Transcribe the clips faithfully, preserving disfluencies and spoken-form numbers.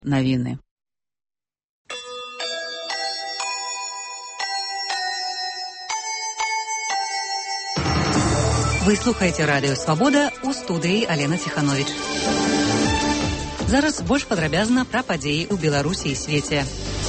Новины. Вы слухаете радыё «Свабода», у студыі Алена Ціхановіч. Зараз больш падрабязна пра падзеі ў Беларусі і свеце.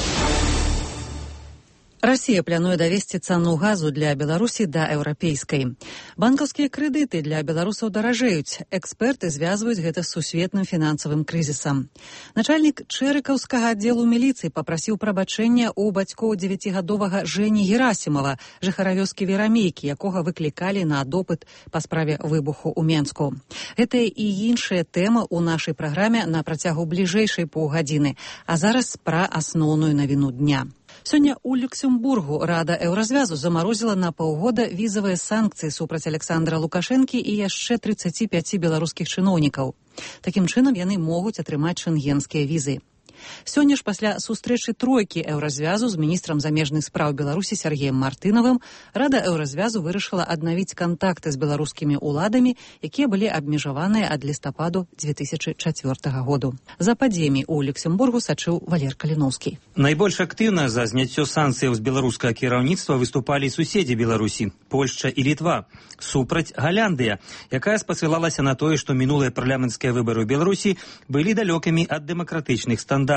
Россия плануе давесці цану газу для Беларусі да еўрапейскай. Банкаўскія крэдыты для беларусаў даражэюць. Эксперты звязваюць гэта з сусветным фінансавым крызісам. Начальнік чэрыкаўскага аддзелу міліцыі папрасіў прабачэння ў бацькоў дзевяцігадовага Жэні Герасімова, жыхара вёскі Верамейкі, якога выклікалі на допыт па справе выбуху ў Менску. Гэта і іншая тэма ў нашай праграме на працягу бліжэйшай паўгадзіны. А зараз пра асноўную навіну дня. Сёння ў Люксембургу Рада Еўразвязу замарозіла на паўгода візавыя санкцыі супраць Александра Лукашэнкі і яшчэ трыццаці пяці беларускіх чыноўнікаў. Такім чынам яны могуць атрымаць шэнгенскія візы. Сёння ж пасля сустрэчы тройкі Еўразвязу з міністрам замежных спраў Беларусі Сергеем Мартынавым Рада Еўразвязу вырашыла аднавіць кантакты з беларускімі ўладамі, якія былі абмежаваныя ад лістападу дзве тысячы чацвёртага году. За падзеямі ў Люксембургу сачыў Валер Каліноўскі. Найбольш актыўна за зняццё санкцыяў з беларускага кіраўніцтва выступалі суседзі Беларусі, Польшча і Літва, супраць Галяндыя, якая спасылалася на тое, што мінулыя парламенцкія выбары ў Беларусі былі далёкімі ад дэмакратычных стандартаў.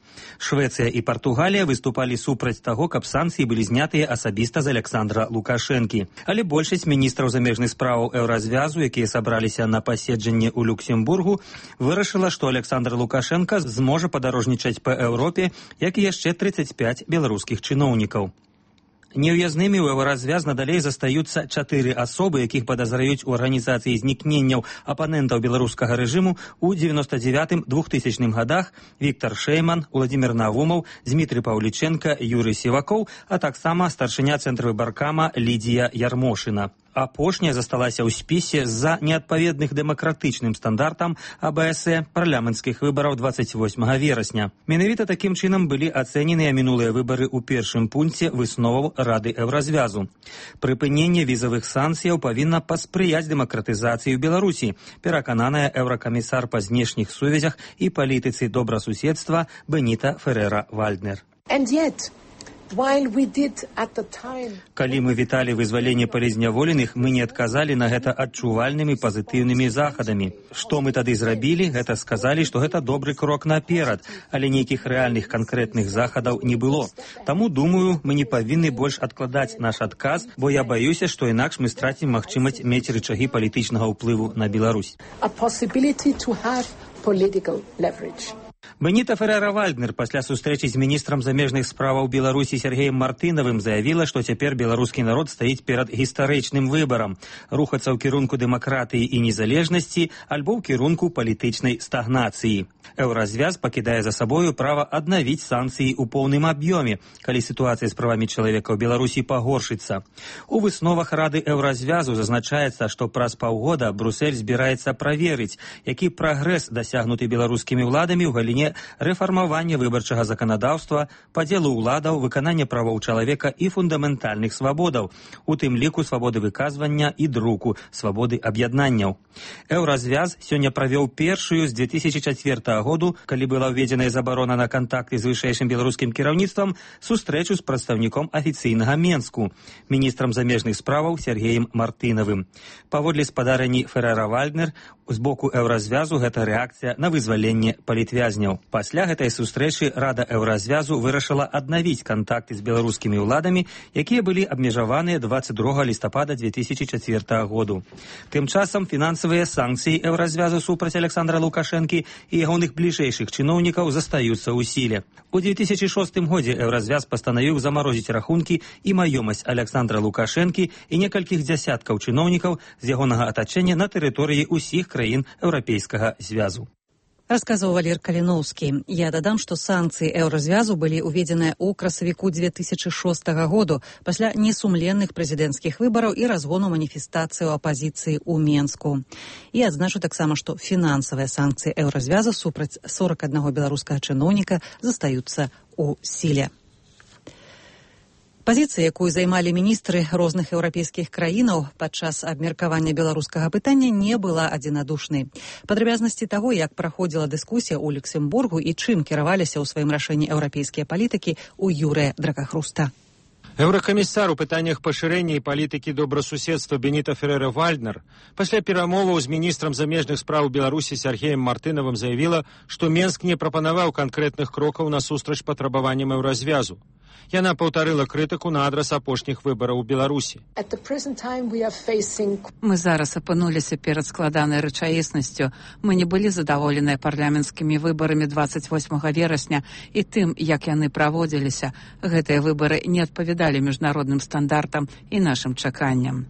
Швецыя і Партугалія выступалі супраць таго, каб санкцыі былі знятыя асабіста з Александра Лукашэнкі. Але большасць міністраў замежных справаў Еўразвязу, якія сабраліся на паседжанне ў Люксембургу, вырашыла, што Александр Лукашенко зможа падарожнічаць па Еўропе, як і яшчэ трыццаць пяць беларускіх чыноўнікаў. Неўязнымі ў Еўразвяз надалей застаюцца чатыры асобы, якіх падазраюць у арганізацыі знікненняў апанентаў беларускага рэжыму ў дзевяноста дзевятым — двухтысячным гадах: Віктор Шэйман, Уладзімір Навумаў, Дзмітрый Паўлічэнка, Юрый Сівакоў, а таксама старшыня цэнтрвыбаркама Лідія Ярмошына. Апошняя засталася ў спісе з-за неадпаведных дэмакратычным стандартам А Бэ Эс Э парламенцкіх выбараў дваццаць восьмага верасня. Менавіта такім чынам былі ацэненыя мінулыя выбары ў першым пункце высноваў Рады Еўразвязу. Прыпыненне візавых санкцыяў павінна паспрыяць дэмакратызацыі ў Беларусі, перакананая еўракамісар па знешніх сувязях і палітыцы добрасуседства Беніта Ферэра-Вальднер. Калі мы віталі вызваленне палізняволеных, мы не адказалі на гэта адчувальнымі пазітыўнымі захадамі. Што мы тады зрабілі, гэта сказалі, што гэта добры крок наперад, але нейкіх рэальных канкрэтных захадаў не было. Таму, думаю, мы не павінны больш адкладаць наш адказ, бо я баюся, што інакш мы страцім магчымасць мець рычагі палітычнага ўплыву на Беларусь. Беніта Ферэра-Вальднер пасля сустрэчы з міністрам замежных справаў Беларусі Сергеем Мартынавым заявіла, што цяпер беларускі народ стаіць перад гістарычным выбарам — рухацца ў кірунку дэмакратыі і незалежнасці альбо ў кірунку палітычнай стагнацыі. Еўразвяз пакідае за сабою права аднавіць санкцыі ў поўным аб'ёме, калі сітуацыя з правамі чалавека ў Беларусі пагоршыцца. У высновах Рады Еўразвязу зазначаецца, што праз паўгода Брусэль збіраецца праверыць, які прагрэс дасягнуты беларускімі ўладамі ў галіне рэфармавання выбарчага заканадаўства, падзелу ўладаў, выканання правоў чалавека і фундаментальных свабодаў, у тым ліку свабоды выказвання і друку, свабоды аб'яднанняў. Еўразвяз сёння правёў першую з дзве тысячы чацвёртага году, калі была ўведзеная забарона на кантакты з вышэйшым беларускім кіраўніцтвам, сустрэчу з прадстаўніком афіцыйнага Менску, міністрам замежных справаў Сергеем Мартынавым. Паводле спадарэнні Ферэра-Вальднер, з боку Еўразвязу гэта рэакцыя на вызваленне палітвязняў. Пасля гэтай сустрэчы Рада Еўразвязу вырашыла аднавіць кантакты з беларускімі ўладамі, якія былі абмежаваныя дваццаць другога лістапада дзве тысячы чацвёртага году. Тым часам фінансавыя санкцыі Еўразвязу супраць Александра Лукашэнкі і ягоных бліжэйшых чыноўнікаў застаюцца ў сіле. У дзве тысячы шостым годзе Еўразвяз пастанавіў замарозіць рахункі і маёмасць Александра Лукашэнкі і некалькіх дзясяткаў чыноўнікаў з ягонага атачэння на тэрыторыі ўсіх краін Еўрапейскага звязу. Расказаў Валер Каліноўскі. Я дадам, што санкцыі Еўразвязу былі ўведзеныя ў красавіку дзве тысячы шостага году пасля несумленных прэзідэнцкіх выбараў і разгону маніфестацыі ў апазіцыі ў Менску. І адзначу таксама, што фінансавыя санкцыі Еўразвязу супраць сорак аднаго беларускага чыноўніка застаюцца ў сіле. Пазіцыя, якую займалі міністры розных еўрапейскіх краінаў падчас абмеркавання беларускага пытання, не была адзінадушнай. Падрабязнасці таго, як праходзіла дыскусія ў Люксембургу і чым кіраваліся ў сваім рашэнні еўрапейскія палітыкі, у Юрыя Дракахруста. Еўракамісар у пытаннях пашырэння і палітыкі добрасуседства Беніта Ферера-Вальднер пасля перамоваў з міністрам замежных спраў Беларусі Сергеем Мартынавым заявіла, што Менск не прапанаваў канкрэтных крокаў насустрач патрабаванням еўразвязу. Яна паўтарыла крытыку на адрас апошніх выбараў у Беларусі. Мы зараз апынуліся перад складанай рэчаіснасцю. Мы не былі задаволеныя парламенцкімі выбарамі дваццаць восьмага верасня і тым, як яны праводзіліся. Гэтыя выбары не адпавядалі міжнародным стандартам і нашым чаканням.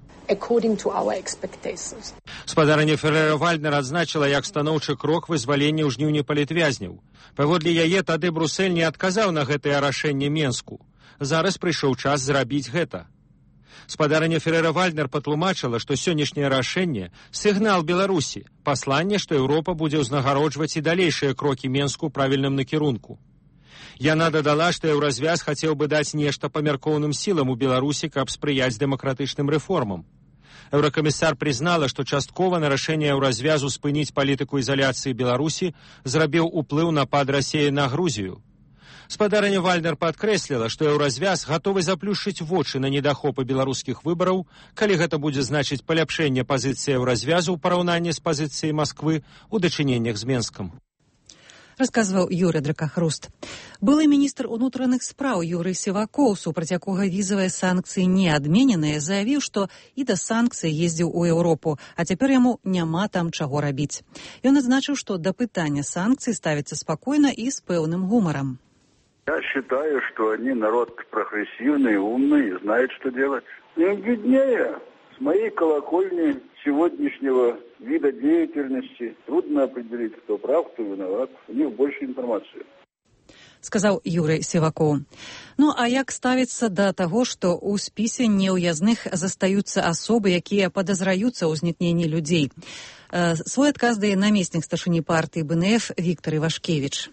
Спадарня Ферера-Вальднер адзначыла як станоўчы крок вызвалення ў жніўні палітвязняў. Паводле яе тады Брусэль не адказаў на гэтае рашэнне Менску. Зараз прыйшоў час зрабіць гэта. Спадарня Ферера-Вальднер патлумачыла, што сённяшняе рашэнне – сігнал Беларусі, пасланне, што Еўропа будзе ўзнагароджваць і далейшыя крокі Менску ў правільным накірунку. Яна дадала, што еўразвяз хацеў бы даць нешта памяркоўным сілам у Беларусі, каб спрыяць дэмакратычным рэформам. Еўракамісар прызнала, што часткова на рашэнне еўразвязу спыніць палітыку ізаляцыі Беларусі зрабіў уплыў напад Расіі на Грузію. Спадарня Вальднер падкрэсліла, што еўразвяз гатовы заплюшчыць вочы на недахопы беларускіх выбараў, калі гэта будзе значыць паляпшэнне пазіцыі еўразвязу ў параўнанні з пазіцыяй Масквы ў дачыненнях з Менскам. Расказваў Юрый Дракахруст. Былы міністр унутраных спраў Юрый Сівакоў, супраць якога візавыя санкцыі не адмененыя, заявіў, што і да санкцый ездзіў у Еўропу, а цяпер яму няма там чаго рабіць. Ён адзначыў, што да пытання санкцый ставіцца спакойна і з пэўным гумарам. Я считаю, что они народ прогрессивный, умный и знает, что делать. Им виднее. С моей колокольни сегодняшнего вида деятельности трудно определить, кто прав, кто виноват. У них больше информации. Сказаў Юрый Сівакоў. Ну, а як ставіцца да таго, што ў спісе неўязных застаюцца асобы, якія падазраюцца ў узнікненні людзей? Э, свой адказ дае намеснік старшыні партыі бэ эн эф Віктор Івашкевіч.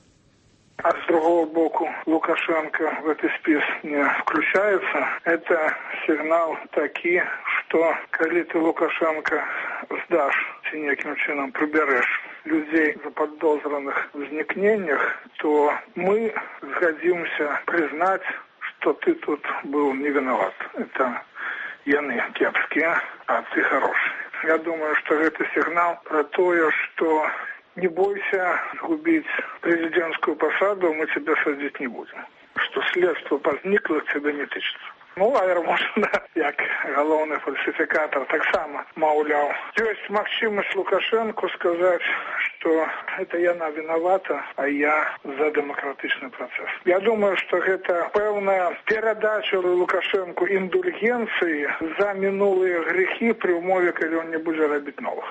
А с другого боку Лукашенко в этот спис не включается. Это сигнал таки, что коли ты, Лукашенко, сдашь, ты неким чином приберешь людей заподозренных в возникнениях, то мы сгодимся признать, что ты тут был не виноват. Это яны кепские, а ты хороший. Я думаю, что это сигнал про то, что не бойся сгубить президентскую посаду, мы тебя садить не будем. Что следство возникло, к тебе не тычется. Ну, а Ярмошина, як головный фальсификатор, так само маўляў. Есть магчымасць Лукашенко сказать, что это яна виновата, а я за демократичный процесс. Я думаю, что это пэўная перадача Лукашенко индульгенции за минулые грехи при умове, калі он не будзе рабіць новых.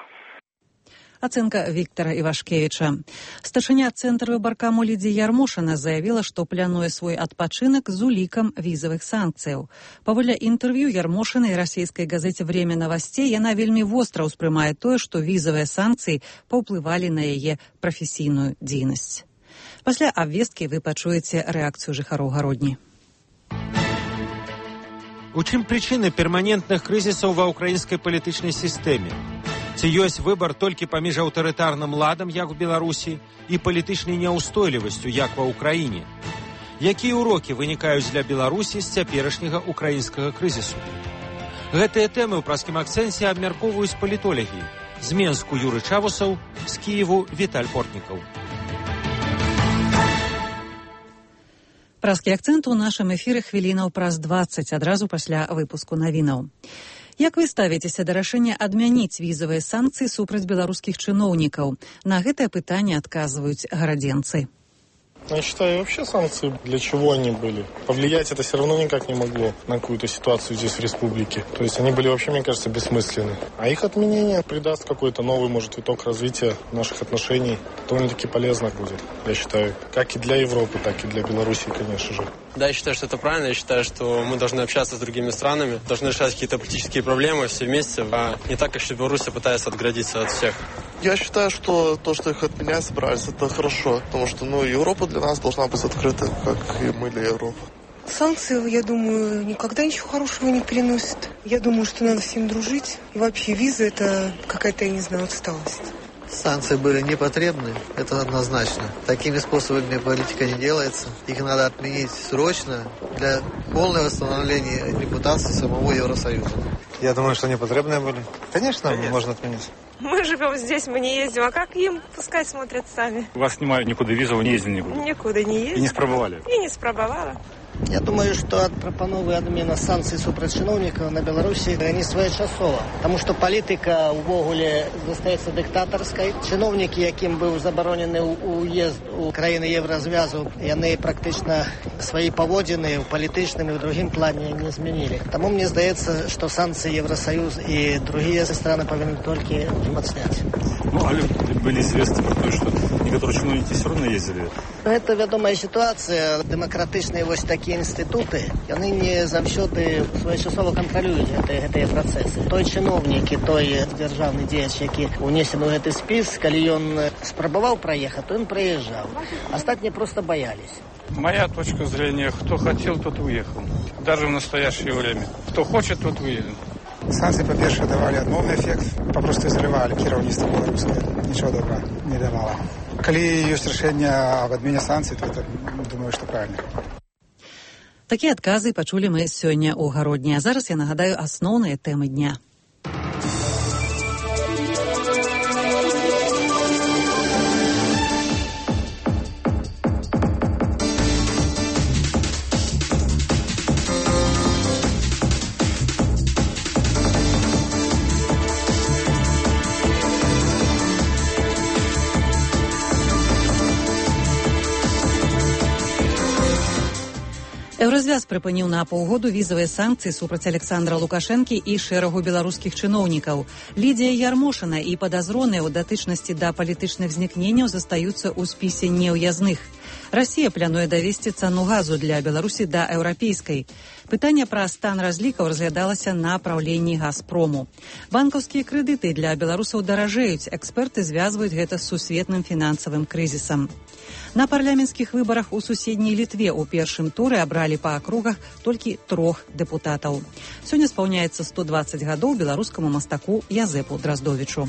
Ацэнка Віктора Івашкевіча. Старшыня цэнтра выбаркаму Лідзія Ярмошина заявіла, што плануе свой адпачынак з улікам візавых санкцыяў. Паводле інтэрв'ю Ярмошина і расійскай газеце «Время новостей» яна вельмі востра ўспрымае тое, што візавыя санкцыі паўплывалі на яе прафесійную дзейнасць. Пасля абвесткі вы пачуеце рэакцыю жыхароў Гародні. У чым прычыны перманентных крызісаў ва ўкраінскай палітычнай сістэме? Ці ёсць выбар толькі паміж аўтарытарным ладам, як у Беларусі, і палітычнай няўстойлівасцю, як ва ўкраіне? Якія ўрокі вынікаюць для Беларусі з цяперашняга ўкраінскага крызісу? Гэтыя тэмы ў праскім акцэнце абмяркоўваюць палітолагі. З Менску Юры Чавусаў, з Кіеву Віталь Портнікаў. Праскі акцэнт у нашым эфіры хвілінаў праз дваццаць, адразу пасля выпуску навінаў. Як вы ставіцеся да рашэння адмяніць візавыя санкцыі супраць беларускіх чыноўнікаў? На гэтае пытанне адказваюць гарадзенцы. Я считаю, вообще санкции для чего они были? Повлиять это все равно никак не могло на какую-то ситуацию здесь в республике. То есть они были вообще, мне кажется, бессмысленны. А их отменение придаст какой-то новый, может, виток развития наших отношений. Довольно-таки полезно будет, я считаю. Как и для Европы, так и для Беларуси, конечно же. Да, я считаю, что это правильно. Я считаю, что мы должны общаться с другими странами, должны решать какие-то политические проблемы все вместе, а не так, как Беларусь пытается отгородиться от всех. Я считаю, что то, что их отменять собрались, это хорошо. Потому что, ну, Европа для нас должна быть открыта, как и мы для Европы. Санкции, я думаю, никогда ничего хорошего не приносят. Я думаю, что надо всем дружить. И вообще виза – это какая-то, я не знаю, отсталость. Санкции были непотребны, это однозначно. Такими способами политика не делается. Их надо отменить срочно для полного восстановления репутации самого Евросоюза. Я думаю, что непотребные были. Конечно, Конечно. можно отменить. Мы живем здесь, мы не ездим. А как им? Пускай смотрят сами. Вас снимают никуда визу, вы не ездили никуда? Никуда не ездили. И не спробовали? И не спробовала. Я думаю, што прапановы адмена санкцый супраць чыноўнікаў на Беларусі не своечасова, таму што палітыка ўвогуле застаецца дыктатарскай. Чыноўнікі, якім быў забаронены ўезд у краіны Еўразвязу, яны практычна свае паводзіны ў палітычным і ў другім плане не змянілі. Таму мне здаецца, што санкцыі Евросоюз і другія страны павінны толькі узмацняць. Ну, але былі звесткі пра тое, што некаторыя чыноўнікі все равно ездзілі. Гэта вядомая сітуацыя. Дэмакратычныя вось такія інстытуты, яны не заўсёды своечасова кантралююць гэтыя, гэтыя працэсы. Той чыноўнік і той дзяржаўны дзеяч, які ўнесены ў гэты спіс, калі ён спрабаваў праехаць, то ён праезжаў. Астатнія просто боялись. Моя точка зрения, кто хотел, тот уехал. Даже в настоящее время. Кто хочет, тот уедет. Санкции, по-перше, давали адмоўны эффект, попросту изолировали кіраўніцтва беларускае. Ничего добра не давало. Калі ёсць рашэнне об адмене санкций, то это, думаю, что правильно. Такія адказы пачулі мы сёння ў гародні. А зараз я нагадаю асноўныя тэмы дня. Еўразвяз прыпыніў на паўгоду візавыя санкцыі супраць Александра Лукашэнкі і шэрагу беларускіх чыноўнікаў. Лідія Ярмошына і падазроныя ў датычнасці да палітычных знікненняў застаюцца ў спісе неўязных. Расія плануе давесці цану газу для Беларусі да еўрапейскай. Пытанне пра стан разлікаў разглядалася на праўленні Газпрому. Банкаўскія крэдыты для беларусаў даражэюць. Эксперты звязваюць гэта з сусветным фінансавым крызісам. На парламенцкіх выбарах у суседняй Літве ў першым туры абралі па акругах толькі трох дэпутатаў. Сёння спаўняецца сто дваццаць гадоў беларускаму мастаку Язэпу Драздовічу.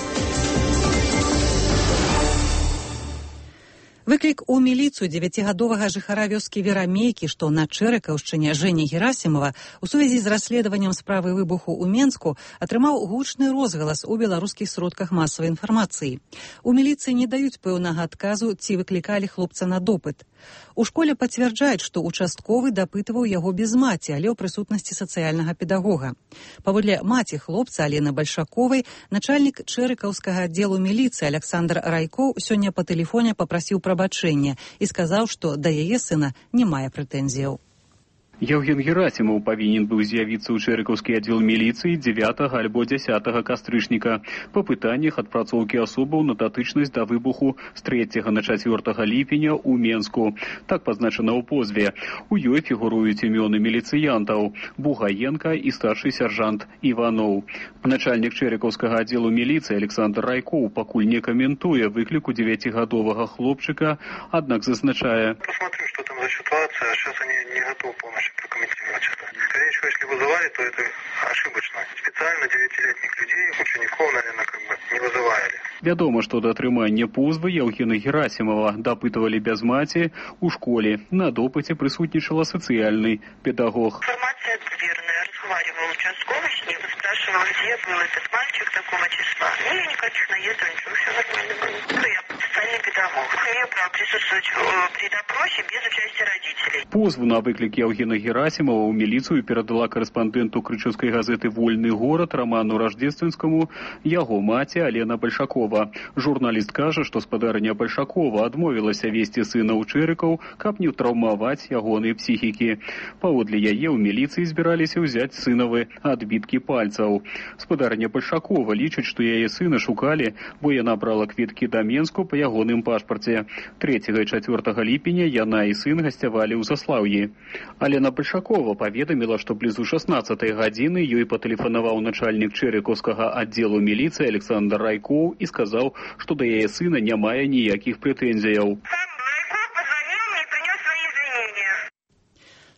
Выклік у міліцыю дзевяцігадовага жыхара вёскі Верамейкі, што на Чэрыкаўшчыне Жэня Герасімова у сувязі з расследаваннем справы выбуху ў Менску атрымаў гучны розгалас у беларускіх сродках масавай інфармацыі. У міліцыі не даюць пэўнага адказу, ці выклікалі хлопца на допыт. У школе пацвярджаюць, што участковы дапытываў яго без маці, але ў прысутнасці сацыяльнага педагога. Паводле маці хлопца Алены Бальшаковай, начальнік Чэрыкаўскага аддзелу міліцыі Александр Райкоў сёння па тэлефоне папрасіў прабачэння і сказаў, што да яе сына не мае прэтэнзіяў. Евген Герасимов павінен быў з'явіцца ў Чэрыкаўскі аддзел міліцыі дзевятага альбо дзясятага кастрычніка па пытаннях адпрацоўкі асобаў на датычнасць да выбуху з трэцяга на чацвёртага ліпеня ў Менску. Так пазначана ў позве. У ёй фігуруюць імёны міліцыянтаў Бугаенка і старшы сяржант Іваноў. Начальнік Чэрыкаўскага аддзелу міліцыі Александр Райкоў пакуль не каментуе выкліку дзевяцігадовага хлопчыка, аднак зазначае: Посмотрим, что там за ситуация. Сейчас они не готовы полностью прокомментировать это. Скорее всего, если вызывали, то это ошибочно. Специально девятилетних людей, учеников, наверное, как бы не вызывали. Вядома, што да атрымання позвы Евгена Герасимова дапытывалі без маці ў школе. На допыце прысутнічала сацыяльны педагог. Информация верная. Разговаривал участковый с ним, спрашивал, где был этот мальчик такого числа. Ну, я никаких наездов, ничего, все нормально было. Ну, я социальный педагог. Я право присутствовать при допросе без участия родителей. Позву на выклік Евгена Герасимова ў міліцыю перадала карэспандэнту крычаўскай газеты «Вольны горад» Роману Рождественскому яго маці Алена Бальшакова. Журналіст кажа, што спадарыня Бальшакова адмовілася весці сына ў Чэрыкаў, каб не траўмаваць ягонай псіхікі. Паводле яе ў міліцыі збіраліся ўзяць сынавы адбіткі пальцаў. Спадарыня Бальшакова лічыць, што яе сына шукалі, бо яна брала квіткі да Менску па ягоным пашпарце. трэцяга і чацвёртага ліпеня яна і сын гасцявалі ў Заслаўі. Алена Бальшакова паведаміла, што блізу шаснаццатай гадзіны ёй патэлефанаваў начальнік Чэрыкаўскага аддзелу міліцыі Александр Райкоў і сказаў, што да яе сына не мае ніякіх прэтэнзіяў.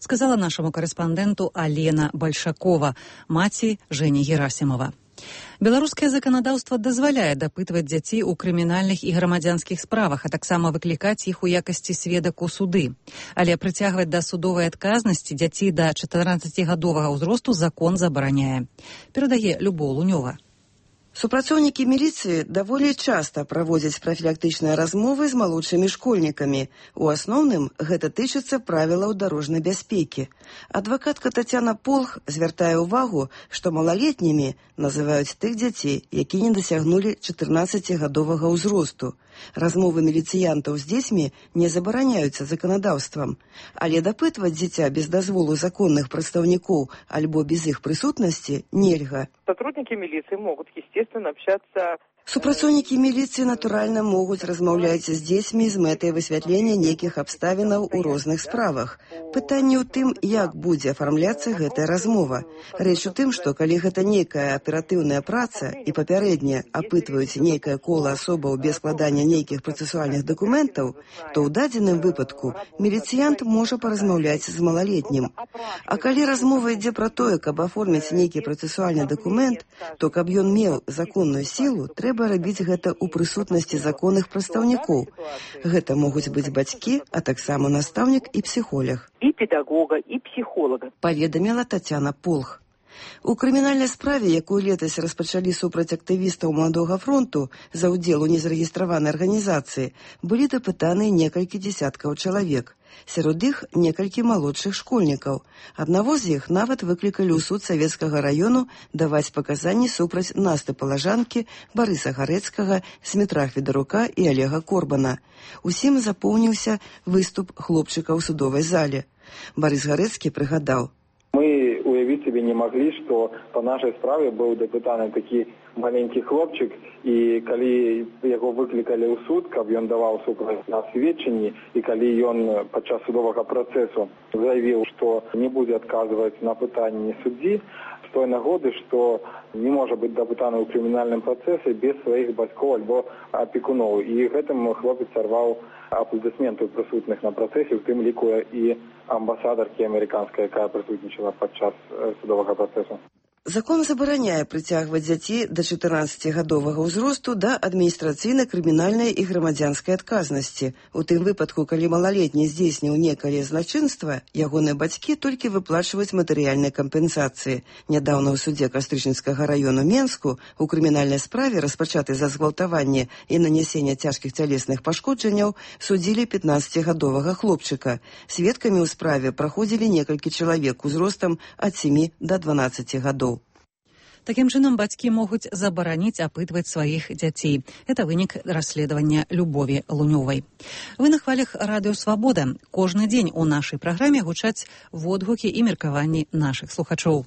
сказала нашаму карэспандэнту Алена Бальшакова, маці Жэні Герасімова. Беларускае заканадаўства дазваляе дапытваць дзяцей у крымінальных і грамадзянскіх справах, а таксама выклікаць іх у якасці сведак у суды. Але прыцягваць да судовай адказнасці дзяцей да чатырнаццацігадовага ўзросту закон забараняе. Перадае Любоў Лунёва. Супрацоўнікі міліцыі даволі часта праводзяць прафілактычныя размовы з малодшымі школьнікамі. У асноўным гэта тычыцца правілаў дарожнай бяспекі. Адвакатка Тацяна Полх звяртае ўвагу, што малалетнімі называюць тых дзяцей, які не дасягнулі чатырнаццацігадовага ўзросту. Размовы міліцыянтаў з дзецьмі не забараняюцца заканадаўствам, але дапытваць дзіця без дазволу законных прадстаўнікоў альбо без іх прысутнасці нельга. Сотрудники милиции могут, естественно, общаться. Супрацоўнікі міліцыі, натуральна, могуць размаўляць з дзецьмі з мэтай высвятлення нейкіх абставінаў у розных справах. Пытанне ў тым, як будзе афармляцца гэтая размова. Рэч у тым, што калі гэта нейкая аператыўная праца і папярэдне апытваюць нейкае кола асобаў без складання нейкіх працэсуальных дакументаў, то ў дадзеным выпадку міліцыянт можа паразмаўляць з малалетнім. А калі размова ідзе пра тое, каб аформіць нейкі працэсуальны дакумент, то каб ён меў законную сілу, трэба Трэба рабіць гэта ў прысутнасці законных прадстаўнікоў. Гэта могуць быць бацькі, а таксама настаўнік і псіхолог. І педагога, і псіхолага. Паведаміла Тацяна Полх. У крымінальнай справе, якую летась распачалі супраць актывістаў Маладога фронту за ўдзел у незарэгістраванай арганізацыі, былі дапытаны некалькі дзесяткаў чалавек. Сярод іх некалькі малодшых школьнікаў. Аднаго з іх нават выклікалі ў суд Савецкага раёну даваць паказанні супраць Насты Палажанкі, Барыса Гарэцкага, Смітра Хведарука і Олега Корбана. Усім запомніўся выступ хлопчыка ў судовай зале. Барыс Гарэцкі прыгадаў: Мы уявить себе не могли, что по нашей справе был допытаны такі маленький хлопчик, и калі яго выкликали ў суд, каб ён даваў супраць нас сведчанні, и калі ён падчас судовага працэсу заявил, что не будзе адказваць на пытанні суддзі, з той нагоды, что не можа быць дапытаны ў крымінальным працэсе без сваіх бацькоў альбо апекуноў. І гэтым хлопец сарваў аплодысменты прысутных на працэсе, у тым ліку і амбасадаркі амерыканскай, якая прысутнічала падчас судовага працэсу. Закон забараняе прыцягваць дзяцей да чатырнаццацігадовага ўзросту да адміністрацыйнай, крымінальнай і грамадзянскай адказнасці. У тым выпадку, калі малалетні здзейсніў некае злачынства, ягоныя бацькі толькі выплачваюць матэрыяльныя кампенсацыі. Нядаўна ў судзе Кастрычніцкага раёну Менску у крымінальнай справе, распачатай за згвалтаванне і нанясенне цяжкіх цялесных пашкоджанняў, судзілі пятнаццацігадовага хлопчыка. Сведкамі ў справе праходзілі некалькі чалавек узростам ад сямі да дванаццаці гадоў. Такім чынам, бацькі могуць забараніць апытваць сваіх дзяцей. Это вынік расследавання Любові Лунёвай. Вы на хвалях Радыё Свабода. Кожны дзень у нашай праграме гучаць водгукі і меркаванні нашых слухачоў.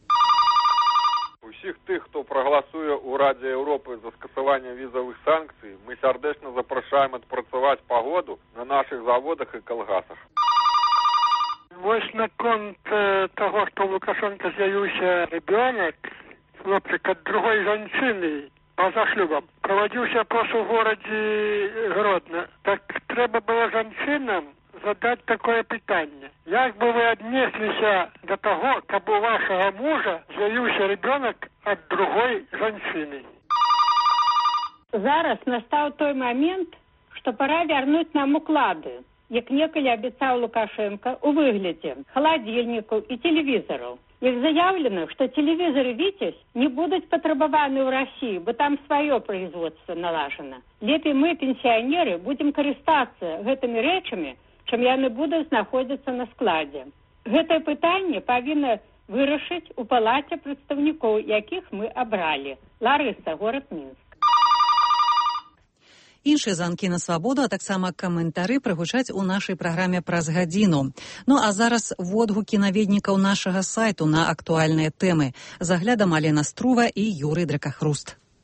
Усіх тых, хто прагаласуе ў Радзе Еўропы за скасаванне візавых санкцый, мы сардэчна запрашаем адпрацаваць пагоду на нашых заводах і калгасах. Вось наконт э, таго, што Лукашенко з'явіўся ребенок, хлопчик ад другой жанчыны па-за шлюбам, правадзіўся опрос у горадзе Гродно. Так трэба было жанчынам задаць такое пытанне. Як бы вы аднесліся да таго, каб у вашага мужа з'явіўся ребенок ад другой жанчыны? Зараз настаў той момент, што пора вярнуць нам уклады, як некалі абяцаў Лукашенко у выглядзе халадзільнікаў і тэлевізараў. Як заявлена, што тэлевізары «Віцязь» не будуць патрабаваны ў Расіі, бо там сваё производство налажана. Лепей мы, пенсіянеры, будзем карыстацца гэтымі рэчамі, чым яны будуць знаходзіцца на складзе. Гэтае пытанне павінна вырашыць у палаце прадстаўнікоў, якіх мы абралі. Ларыса, горад Мінск. Іншыя званкі на свабоду, а таксама каментары прагучаць у нашай праграме праз гадзіну. Ну а зараз водгукі наведнікаў нашага сайту на актуальныя тэмы. З аглядам Алена Струва і Юрый Дракахруст.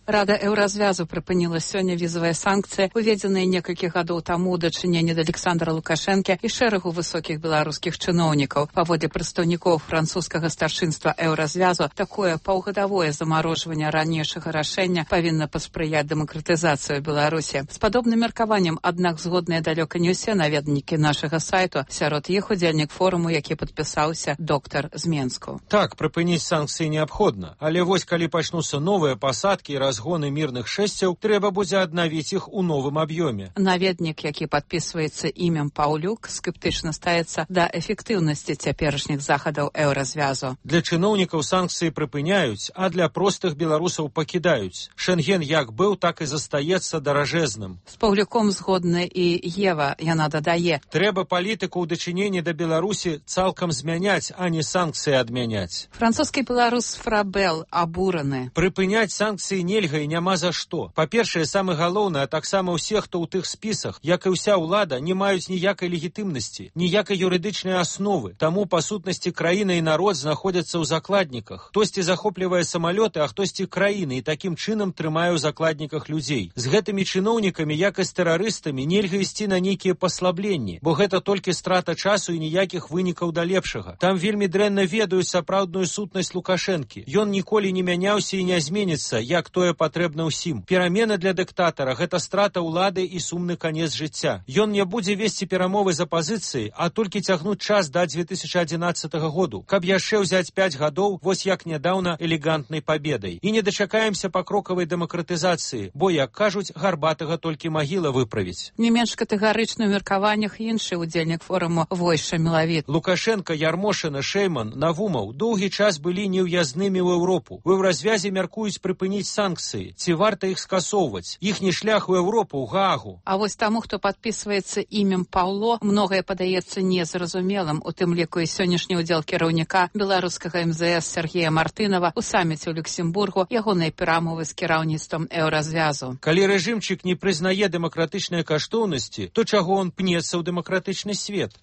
Рада еўразвязу прыпыніла сёння візавыя санкцыі, уведзеныя некалькі гадоў таму ў дачыненні да Александра Лукашэнкі і шэрагу высокіх беларускіх чыноўнікаў. Паводле прадстаўнікоў французскага старшынства еўразвязу, такое паўгадавое замарожванне ранейшага рашэння павінна паспрыяць дэмакратызацыі Беларусі. З падобным меркаваннем, аднак, згодныя далёка не ўсе наведнікі нашага сайту, сярод іх удзельнік форуму, які падпісаўся доктар з Менску. Так, прыпыніць санкцыі неабходна, але вось калі пачнуцца новыя пасадкі і разгоны мірных шэсцяў, трэба будзе аднавіць іх у новым аб'ёме. Наведнік, які падпісваецца імем Паўлюк, скептычна ставіцца да эфектыўнасці цяперашніх захадаў еўразвязу. Для чыноўнікаў санкцыі прыпыняюць, а для простых беларусаў пакідаюць. Шэнген як быў, так і застаецца даражэзным. З Паўлюком згодна і Ева, яна дадае. Трэба палітыку ў дачыненні да Беларусі цалкам змяняць, а не санкцыі адмяняць. Французскі беларус Фрабел абураны. Прыпыняць санкцыі нельга і няма за што. Па-першае, самае галоўнае, таксама ўсе, хто ў тых спісах, як і ўся ўлада, не маюць ніякай легітымнасці, ніякай юрыдычнай асновы. Таму, па сутнасці, краіна і народ знаходзяцца ў закладніках. Хтосьці захоплівае самалёты, а хтосьці краіны, і такім чынам трымае ў закладніках людзей. З гэтымі чыноўнікамі, як і з тэрарыстамі, нельга ісці на нейкія паслабленні, бо гэта толькі страта часу і ніякіх вынікаў да лепшага. Там вельмі дрэнна ведаюць сапраўдную сутнасць Лукашэнкі. Ён ніколі не мяняўся і не зменіцца, як тое патрэбна ўсім. Перамена для дыктатара – гэта страта ўлады і сумны канец жыцця. Ён не будзе весці перамовы за пазіцыі, а толькі цягнуць час да дзве тысячы адзінаццатага году, каб яшчэ ўзяць пяць гадоў, вось як нядаўна, элегантнай пабедай. І не дачакаемся пакрокавай дэмакратызацыі, бо, як кажуць, гарбатага толькі магіла выправіць. Не менш катэгарычна ў меркаваннях іншы удзельнік форуму Войша Мелавіт. Лукашенка, Ярмошына, Шэйман, Навумаў доўгі час былі неўязнымі ў Еўропу. У еўразвязе мяркуюць прыпыніць санкцыі. Ці варта іх скасоўваць? Іхні шлях у Еўропу, ў Гаагу. А вось таму, хто падпісваецца імем Паўло, многае падаецца незразумелым, у тым ліку і сённяшні ўдзел кіраўніка беларускага эм зэ эс Сергея Мартынова у саміце ў Люксембургу, ягонай перамовы з кіраўніцтвам еўразвязу. Калі рэжымчык не прызнае дэмакратычныя каштоўнасці, то чаго он пнецца ў дэмакратычны свет?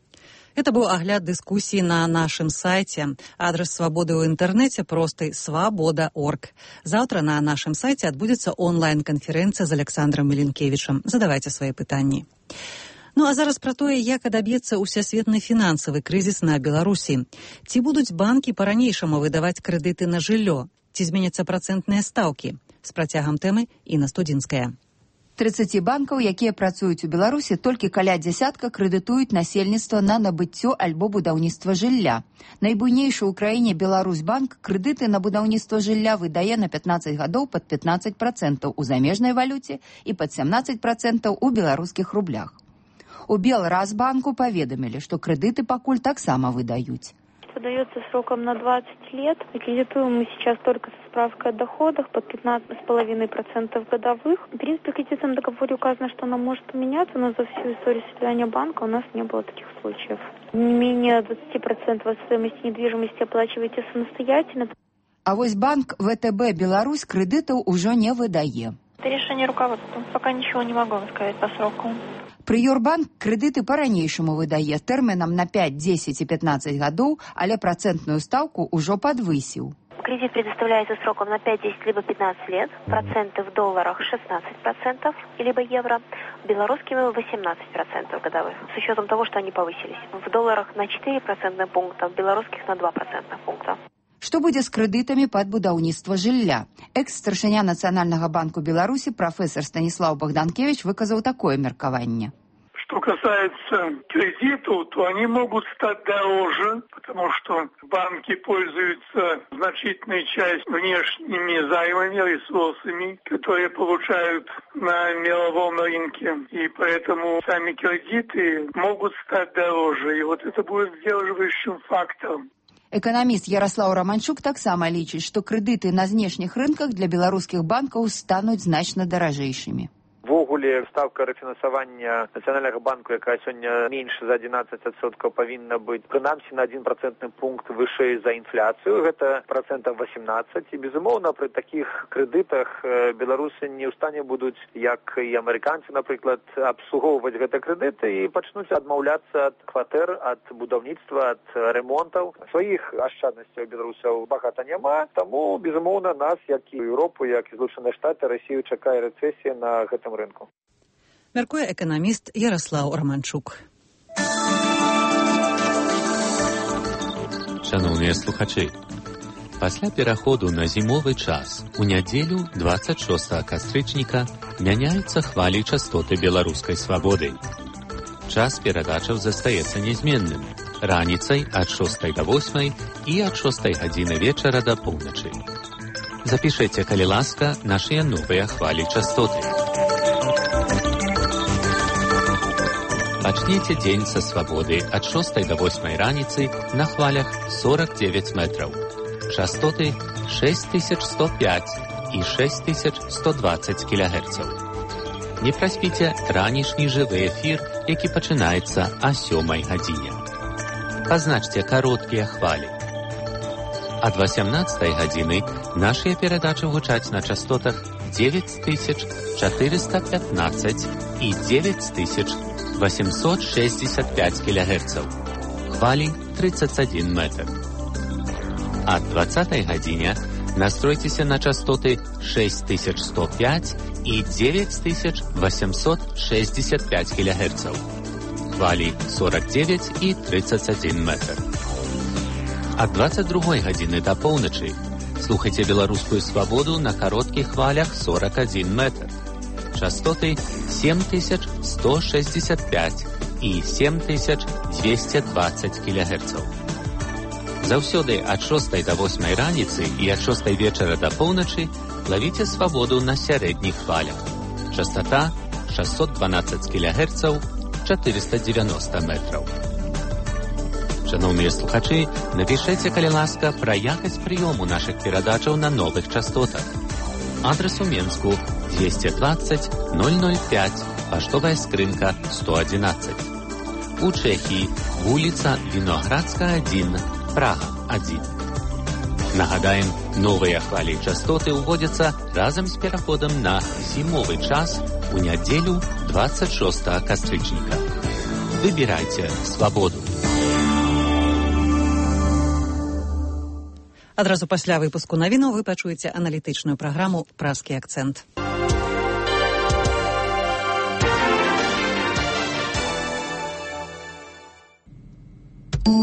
Это был огляд дискуссии на нашем сайте. Адрес свободы в интернете простый свобода точка орг. Завтра на нашем сайте отбудется онлайн-конференция с Александром Миленкевичем. Задавайте свои пытанні. Ну а зараз пра тое, як адаб'ецца ўсесветны фінансавы крызіс на Беларусі. Ці будуць банкі па-ранейшаму выдаваць крэдыты на жыллё? Ці зменяцца працэнтныя стаўкі? З працягам тэмы Інна Студзінская. тридцать банкаў, якія працуюць у Беларусі, толькі каля дзясятка крэдытуюць насельніцтва на набыццё альбо будаўніцтва жылля. Найбуйнейшы ў краіне Беларусьбанк крэдыты на будаўніцтва жылля выдае на пятнаццаць гадоў пад пятнаццаць процентаў у замежнай валюце і пад сямнаццаць процентаў у беларускіх рублях. У Белразбанку паведамілі, што крэдыты пакуль таксама выдаюць. Выдается сроком на двадцать лет. И кредитуем мы сейчас только со справкой о доходах под пятнадцать целых пять десятых процента годовых. В принципе, в кредитном договоре указано, что она может поменяться, но за всю историю существования банка у нас не было таких случаев. Не менее двадцать процентов от стоимости недвижимости оплачиваете самостоятельно. А вось банк вэ тэ бэ Беларусь кредитов уже не выдае. Это решение руководства. Пока ничего не могу сказать по сроку. Прыёрбанк крэдыты па-ранейшаму выдае тэрмінам на пять, десять и пятнадцать гадоў, але працэнтную стаўку ўжо падвысіў. Кредит предоставляется сроком на пять, десять либо пятнадцать лет. Проценты в долларах шестнадцать процентов, либо евро. Белорусскими восемнадцать процентов годовых. С учетом того, что они повысились. В долларах на четыре процентных пункта, в белорусских на два процентных пункта. Што будзе з крэдытамі пад будаўніцтва жылля? Экс-старшыня Нацыянальнага банку Беларусі прафесор Станислав Богданкевич выказаў такое меркаванне. Что касается кредитов, то они могут стать дороже, потому что банки пользуются значительной частью внешними займами, ресурсами, которые получают на мировом рынке. И поэтому сами кредиты могут стать дороже. И вот это будет сдерживающим фактором. Эканаміст Ярослаў Раманчук таксама лічыць, што крэдыты на знешніх рынках для беларускіх банкаў стануць значна даражэйшымі. В Увогуле ставка рэфінансавання Нацыянальнага банку, якая сёння менш за адзінаццаць адсоткаў, павінна быць прынамсі на адзін працэнтны пункт вышэй за інфляцыю. Гэта працэнтаў восемнадцать. І, безумоўна, пры такіх крэдытах беларусы не ў стане будуць, як і амерыканцы, напрыклад, абслугоўваць гэтыя крэдыты і пачнуць адмаўляцца ад кватэр, ад будаўніцтва, ад ремонтаў. Сваіх ашчаднасцяў беларусаў багата няма, таму, безумоўна, нас, як і Еўропу, як і Злучаныя Штаты, Расію чакае рэцэсія на гэтым рынку. Мяркуе эканаміст Яраслаў Романчук. Шановныя слухачы, пасля пераходу на зімовы час у нядзелю дваццаць шостага кастрычніка мяняюцца хвалі частоты беларускай свабоды. Час перадачаў застаецца нязменным. Раніцай ад шостай да восьмай і ад шостай гадзіны вечара да поўначы. Запішыце, калі ласка, нашыя новыя хвалі частоты. Пачніце дзень са свабоды ад шостай да восьмай раніцы на хвалях сорок девять метраў. Частоты шесть тысяч сто пять і шесть тысяч сто двадцать кілогерцаў. Не праспіце ранішні жывы эфір, які пачынаецца о сёмай гадзіне. Пазначце кароткія хвалі. Ад васямнаццатай гадзіны нашыя перадачы гучаць на частотах девять тысяч четыреста пятнадцать і девять тысяч восемьсот шестьдесят пять килогерцаў. Хвалі тридцать один метр. Ад двадцатай гадзіне настройцеся на частоты шесть тысяч сто пять і девять тысяч восемьсот шестьдесят пять килогерцаў. Хвалі сорок девять і тридцать один метр. Ад двадцать другой гадзіны да поўначы слухайце беларускую свабоду на кароткіх хвалях сорок один метр. Частоты семь тысяч сто шестьдесят пять і семь тысяч двести двадцать килогерцаў. Заўсёды ад шостай да восьмай раніцы і ад шостай вечара да поўначы лавіце свабоду на сярэдніх хвалях. Частота шестьсот двенадцать килогерцаў, четыреста девяносто метраў. Шановныя слухачы, напішыце, калі ласка, пра якасць прыёму нашых перадачаў на новых частотах. Адрес у Менску двести двадцать ноль ноль пять, паштовая скрынка сто одиннадцать. У Чэхіі вуліца Віноградская один, Прага один. Нагадаем, новыя хвалі частоты ўводзяцца разам з пераходам на зімовы час у нядзелю двадцать шостага кастрычніка. Выбірайце свабоду. Адразу пасля выпуску навінаў вы пачуеце аналітычную праграму «Празкі акцэнт».